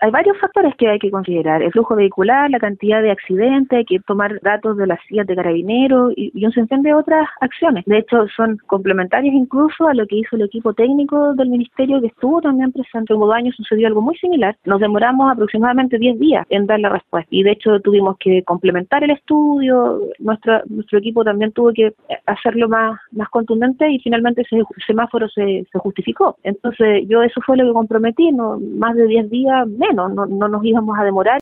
Hay varios factores que hay que considerar: el flujo vehicular, la cantidad de accidentes, hay que tomar datos de las sillas de carabineros y un sinfín de otras acciones. De hecho, son complementarias incluso a lo que hizo el equipo técnico del Ministerio, que estuvo también presente. Como 2 años sucedió algo muy similar. Nos demoramos aproximadamente 10 días en dar la respuesta y de hecho tuvimos que complementar el estudio. Nuestro equipo también tuvo que hacerlo más contundente y finalmente ese semáforo se justificó. Entonces yo eso fue lo que comprometí, no más de 10 días menos, no nos íbamos a demorar.